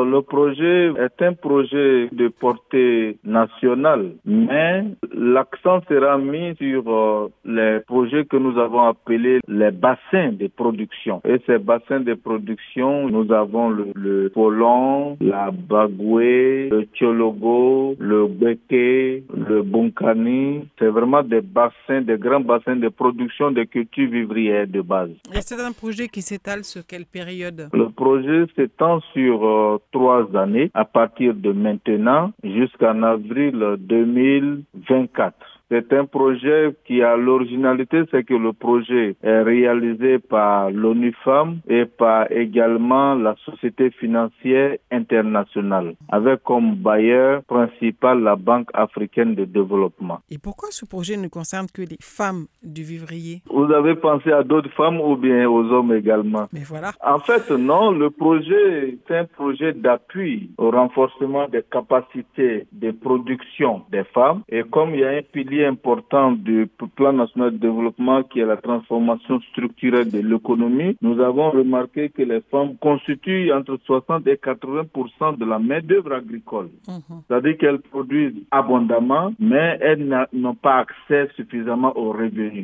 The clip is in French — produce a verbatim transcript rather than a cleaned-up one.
le projet est un projet de portée nationale, mais l'accent sera mis sur euh, les projets que nous avons appelés les bassins de production. Et ces bassins de production, nous avons le, le Polon, la Bagoué, le Tchologo, le Beke, le Bunkani. C'est vraiment des bassins, des grands bassins de production de cultures vivrières de base. Et c'est un projet qui s'étale sur quelle période? Le projet s'étend sur euh, trois années, à partir de maintenant jusqu'en avril deux mille vingt-quatre. C'est un projet qui a l'originalité, c'est que le projet est réalisé par l'ONU Femmes et par également la Société financière internationale, avec comme bailleur principal la Banque africaine de développement. Et pourquoi ce projet ne concerne que les femmes du vivrier? Vous avez pensé à d'autres femmes ou bien aux hommes également? Mais voilà. En fait, non, le projet, c'est un projet d'appui au renforcement des capacités de production des femmes. Et comme il y a un pilier important du plan national de développement qui est la transformation structurelle de l'économie, nous avons remarqué que les femmes constituent entre soixante et quatre-vingts pour cent de la main-d'œuvre agricole. Mmh. C'est-à-dire qu'elles produisent abondamment, mais elles n'ont pas accès suffisamment aux revenus.